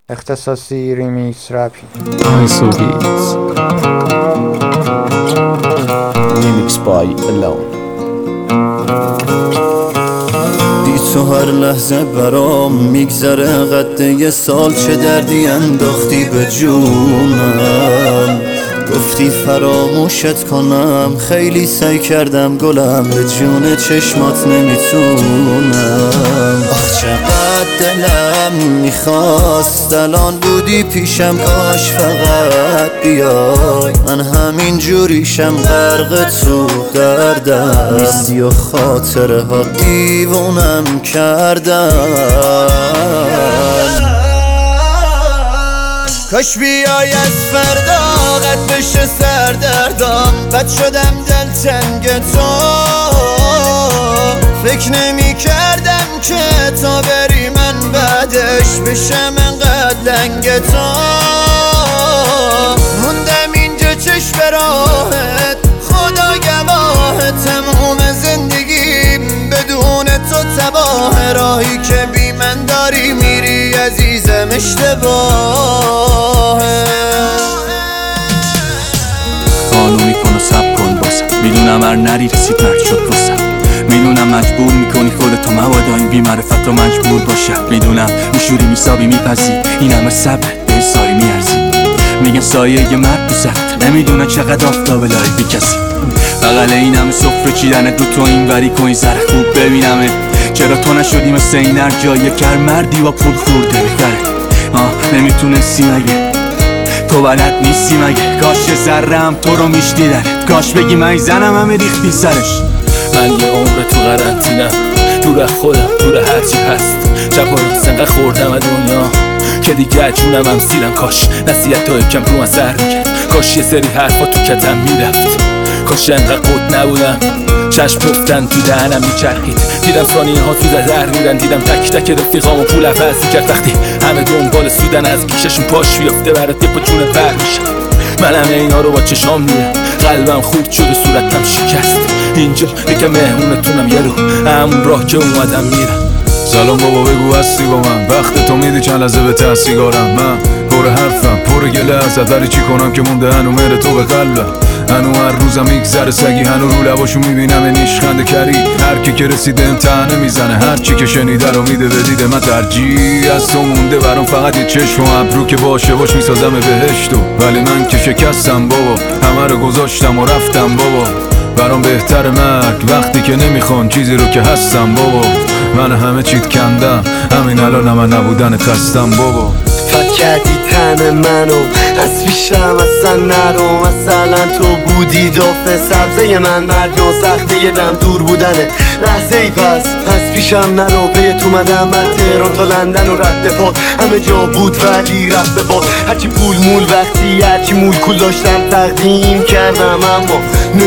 اختصاصی ریمیکس رپی Remix by Alone. بی تو هر لحظه برام میگذره قد یه سال، چه دردی انداختی به جونم. گفتی فراموشت کنم، خیلی سعی کردم گلم، به جون چشمات نمیتونم. آخ چقدر دلم میخواست الان بودی پیشم، کاش فقط بیای. من همین جوریشم غرق تو دردم، نیستی و خاطره ها دیوونم کردن. کاش بیای از فردا قد بشه سردردم، بد شدم دلتنگ تو. فکر نمی کردم که تا بری من بعدش بشم انقدر لنگ تو. موندم اینجا چشم به راهت، خدا گواه تموم زندگیم بدون تو تباه. راهی که بی من داری میری عزیزم اشتباهه. قانون میکن و سب کن باسم، میدونم هر نری رسید مرد شد باسم. میدونم مجبور میکنی خودتو مبادا این بی معرفت رو مجبور باشم. میدونم میشوری میسابی میپذی این همه صبر به سایه میارزی. میگن سایه یه مرد بزرد نمیدونه چقدر آفتاب لای بی کسی. بغل این همه سفره چیدن دو تو این وری کن ذره خوب ببینمه. چرا تو نشدی مثل این هر جایی کر مردی با پول خورده بهتره. نمیتونستی مگه تو بلد نیستی مگه؟ کاش ذرم تو رو میشنیدن، کاش بگی من زنم همه ریختی سرش. من یه عمر تو قرنطینم، دور از خودم، دور هرچی هست. شب و روز انقدر خوردم از دنیا که دیگه جونم هم سیرم. کاش نصیحت ها کم رو من سر میکرد، کاش یه سری حرفا تو کتم میرفت. کاش انقدر قد نبودم چشم گفتن تو دهنم میچرخید. دیدم ثانیه ها تو در میرن، دیدم تک تک رفیقامو پول عوض میکرد. وقتی همه دنبال سودن از گیششون پاش بیفته برات یه پا جونه بر میشم. منم اینا رو با چشام میرم، قلبم خورد شد و صورتم شکست. اینجا یکم مهمونتونم یه رو همون راه که اومدم میرم. سلام بابا بگو هستی با من، وقت تو میدی چند لحظه به ته سیگارم. من پر حرفم پر گله ازت، ولی چی کنم که مونده هنو مهر تو به قلبم. هنو هر روزم میگذره سگی، هنو رو لباشو میبینم نیشخنده کری. هر کی که رسیده امتحانه میزنه، هر چی که شنیده رو میده به دیده. من ترجیح از تو مونده برام فقط یه چشم و ابرو که باشه باش میسازم بهشتو. ولی من که شکستم بابا، همه رو گذاشتم و رفتم بابا. برام بهتر مرگ وقتی که نمیخوان چیزی رو که هستم بابا. من همه چیت کندم، همین الان من نبودن خستم بابا. فکر کردی تن منو از پیشم اصلا نرو، مثلا تو بودی داف سبزه من. مرگ و سخته یه دم دور بودنه لحظه ای، پس پیشم نرو. بیت اومدم من تهران تا لندن و رد پا همه جا بود ولی رفت به باد. هرچی پول مول وقتی هرچی مول کول داشتم تقدیم کردم، اما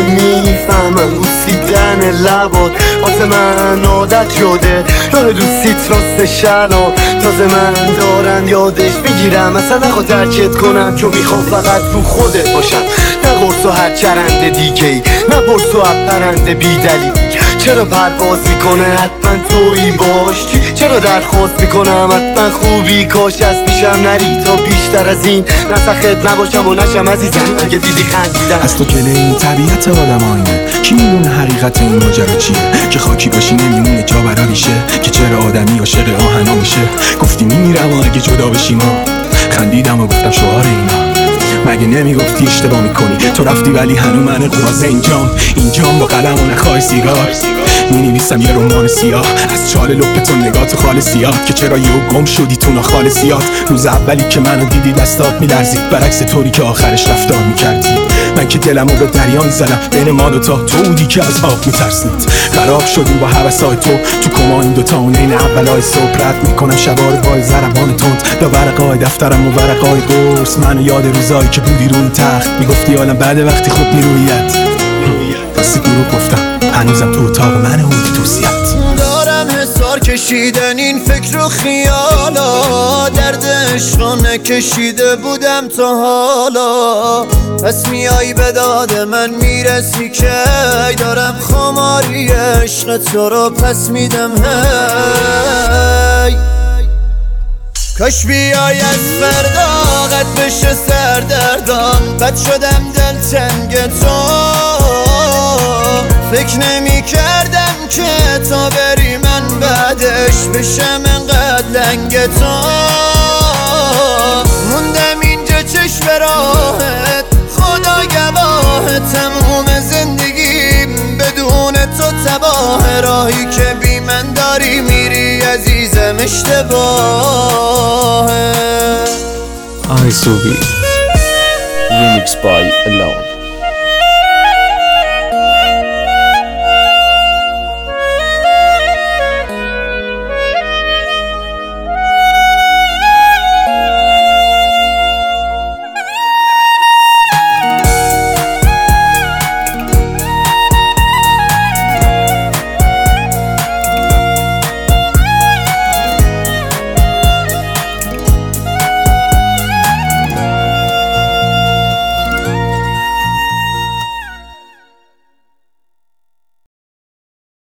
نمیفهمم بوسیدن لبات واسه من عادت شده. راه دوستیت راست شلان تازه من دارن یادش بگیرم. اصلا نخواد ترکت کنم چون میخوام فقط رو خودت باشم. نه قرص و هر چرنده دیگه، نه برس و پرنده بی دلیل. چرا پرواز میکنه حتما تویی باشی، چرا درخواست میکنم حتما خوبی. کاش از پیشم نری تا بیشتر از این نسخت نباشم و نشم عزیزم اگه دیدی خندیدن. از تو کله این طبیعت آدم آینه، کی میدونه حقیقت این ماجرا چیه؟ که خاکی باشی نمیمونه جا برا ریشه، که چرا آدمی عاشق آهنا میشه. گفتی میمیرم و اگه جدا بشیم ما، خندیدم و گفتم شعار اینا. مگه نمیگفتی اشتباه میکنی؟ تو رفتی ولی هنو من قراضه اینجام با قلم و نخواه سیگار مینویسم یه رمان سیاه از چال لپ تو نگات خال سیاه. که چرا یهو گم شدی تو ناخالصیات؟ روز اولی که منو دیدی دستات میلرزید، برعکس طوری که آخرش رفتار میکردی. من که دلمو به دریا میزدم، بین ما دوتا تو بودی که از آب میترسید. خراب شدیم با هوسای تو کما این دوتا و نین اولای صبح رد میکنم شبا رو با ضربان تند. دا ورقای دفترم و ورقای قرص منو یاد روزایی که بودی روی تخت میگفتی حالا بعد وقتی خوب میرویت. راستی دروغ گفتم، هنوزم تو اتاق من هودی توصیت. دارم حسار کشیدن این فکر و خیالا، درد عشقا نکشیده بودم تا حالا. پس میای به داد من میرسی که دارم خماری عشق تو رو پس میدم. هی کاش بیای از فردا قد بشه سردردان بد شدم دلتنگ تو فکر نمی کردم که تا بری من بعدش بشم انقدر لنگ تو موندم اینجا چشم راهت خدا گواه تموم زندگیم بدون تو تباه راهی که بی من داری میری عزیزم اشتباهه I So Be Remixed by Alone.